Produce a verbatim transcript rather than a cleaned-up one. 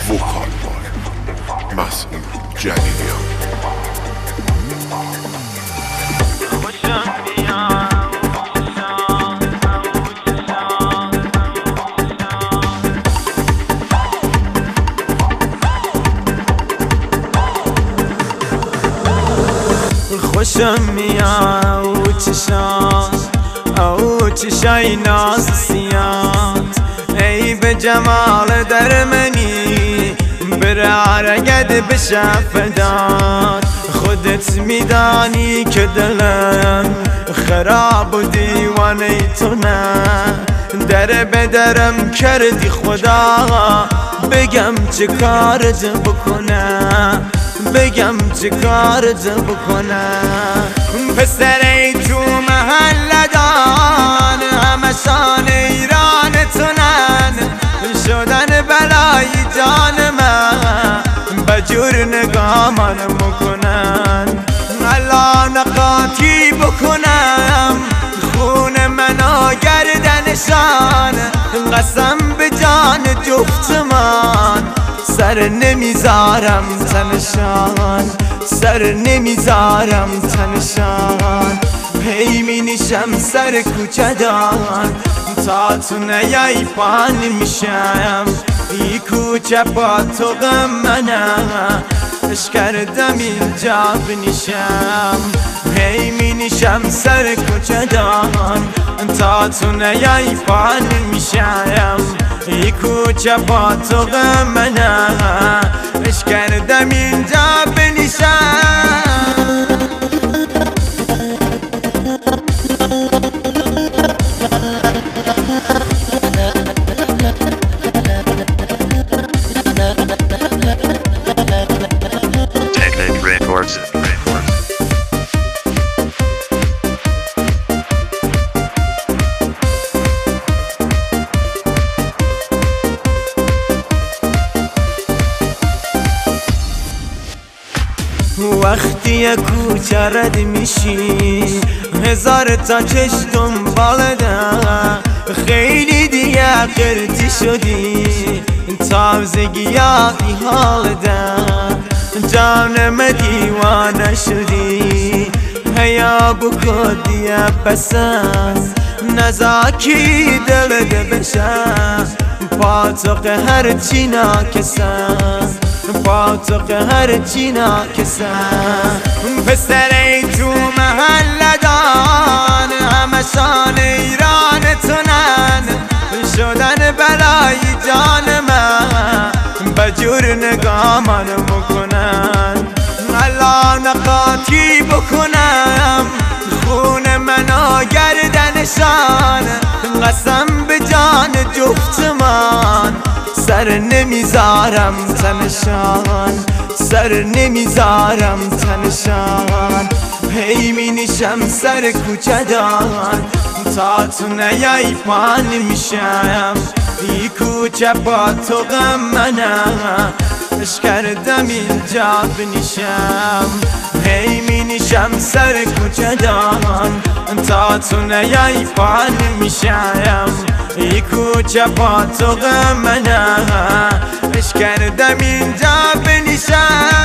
وکال مسئول جلیلیان. خوشم میاد او چشام او چشای ناز سیات، ای به جمال در منی برارگد بشه فدات. خودت میدانی که دلم خراب و دیوانه تو نه، در بدرم کردی خدا، بگم چه کارت بکنم بگم چه کارت بکنم. پسر تو محله دان همشان ایران تونن، شدن بلای جان من بجور نگاه من مکنن. الان قاطی بکنم خون منو گردنشان، قسم به جان جفت من سر نمیذارم تنشان، سر نمیذارم تنشان. هی می نشم سر کوچه دان تا تو نیای پا نمیشم، ای کوچه با تو غم منم اش کردم اینجا بنشم. هی می نشم سر کوچه دان تا تو نیای پا نمیشم، ای کوچه با تو غم منم اش کردم اینجا بنشم. وقتی کوچه رد میشی هزار تا چش دنبالدم، خیلی دیگه قرتی شدی تازگیاتی حالدم، جانم دیوانه شدی هیا بکو دیگه پسند نزاکی دلت بشم، با تو قهر چی ناکسم با تو قهر چی ناکسم. پسر تو محله دان همشان ایران تونن، شدن بلای جان من بجور نگاه من مکنن. الان قاطی بکنم خون منو گردنشان، قسم به جان جفت من سر نمیذارم تنشان، سر نمیذارم تنشان. هی می نشم سر کوچه دان تا تو نیای پا نمیشم، ای کوچه با تو غم منم اش کردم اینجا بنشم. هی می نشم سر کوچه دان تا تو نیای پا نمیشم، ای کوچه با تو غم منم اش کردم اینجا بنشم.